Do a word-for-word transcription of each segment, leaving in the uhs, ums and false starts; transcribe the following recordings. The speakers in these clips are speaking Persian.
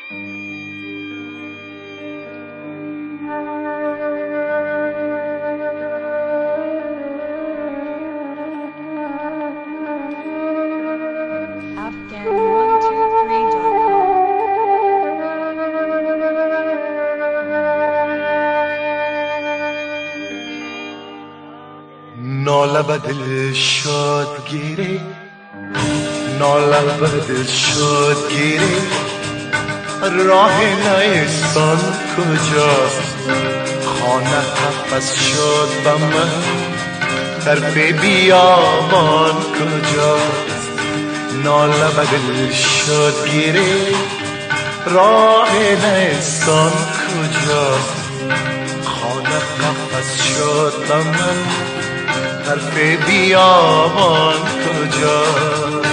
ناله به دل شد گیری، ناله به دل شد گیری، راه نیستان کجاست؟ خانه قفس شد به من، طرف بیابان کجاست؟ ناله به دل شد گیری، راه نیستان کجاست؟ خانه قفس شد به من، طرف بیابان کجاست؟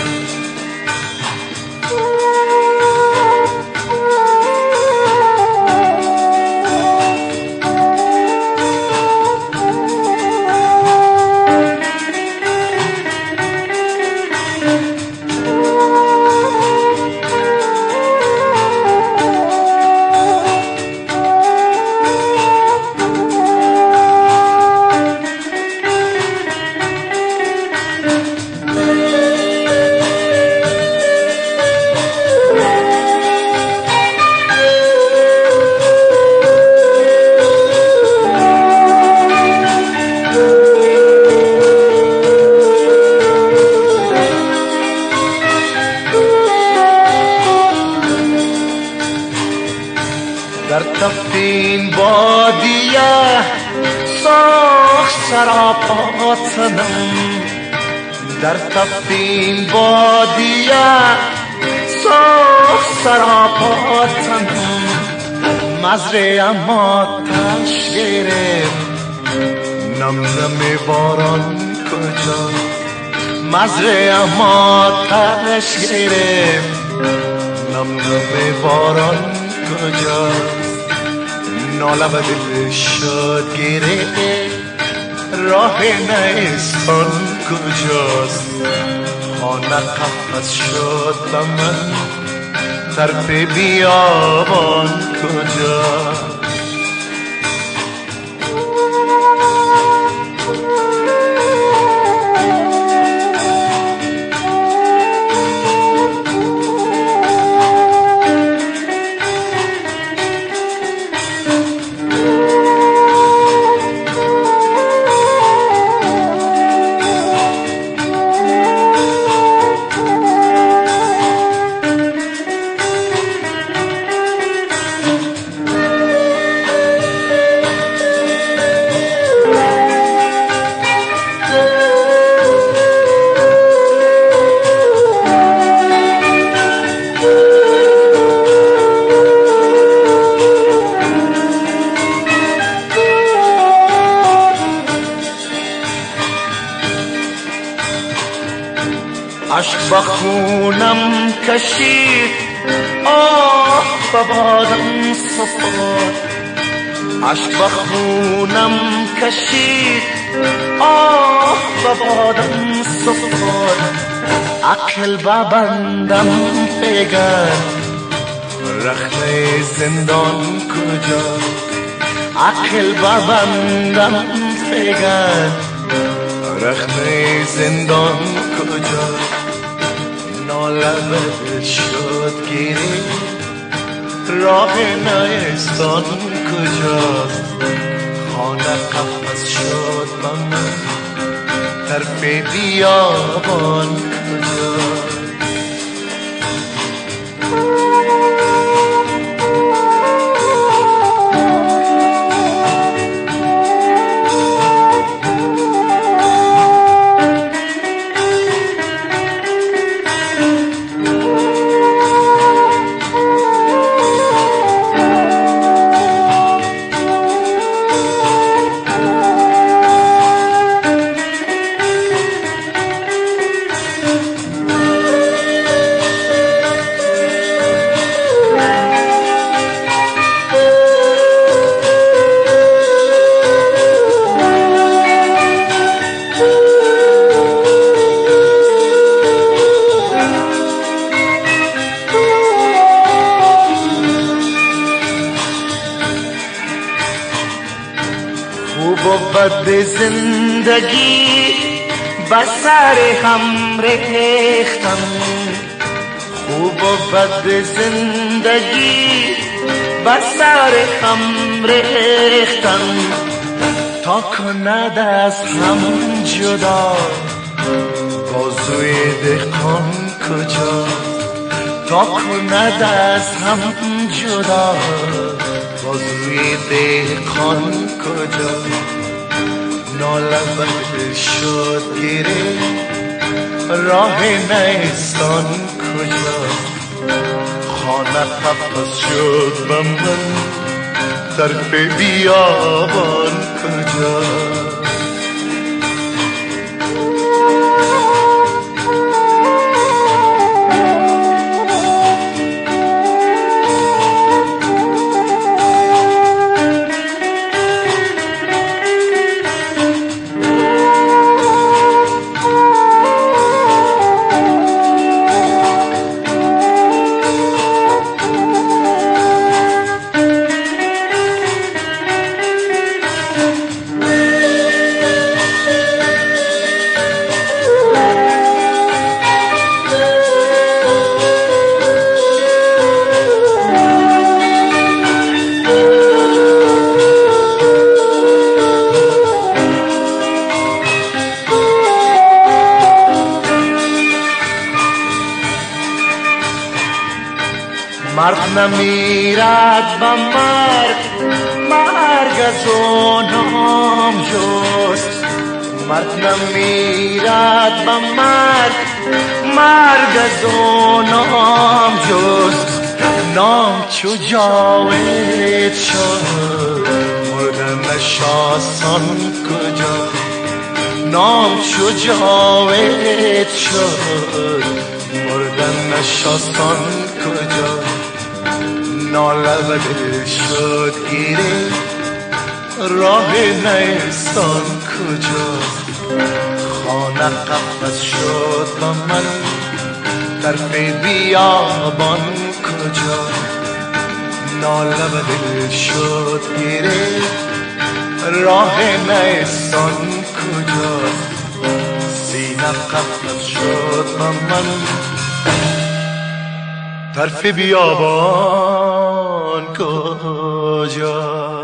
در تفتین بادیه ساخت سراپاتنم، در تفتین بادیه ساخت سراپاتنم، مزرعه ما تش گرفت نم نم باران کجا؟ مزرعه ما تش گرفت نم نم باران کجاست؟ ناله به دل شد گیره، راه نیستان کجاست؟ خانه قفس شد به من، طرف بیابان کجاست؟ عشق به خونم کشید، آه به بادم سفر، عشق به خونم کشید، آه به بادم سفر، عقل به بندم فگن، رخنه زندان کجا؟ عقل به بندم فگن، رخنه زندان کجا؟ ناله به دل شد گیری، راه نیستان کجاست؟ خانه قفس شد به من، طرف بیابان کجاست؟ خوب و بد زندگی بر سر هم ریختم، خوب و بد زندگی بر سر هم ریختم، تا کند از هم جدا بازوی دهقان کجا، تا کند از هم جدا بازوی دهقان کجا، نالبد شد گیره راه نیستان کجا، خانه قفس شد به من طرف بیابان کجا. مرد نمیرد به مرگ، مرگ از او نام جست، مرد نمیرد به مرگ، مرگ از او نام جست، نام چو جاوید شد مردنش آسان کجا، نام چو جاوید شد مردنش آسان کجا، نالبد شد گیره راه نیستان کجا، خانه قفس شد با من طرف بیابان کجا، نالبد شد گیره راه نیستان کجا، سینه قفس شد با من طرف بیابان کجا.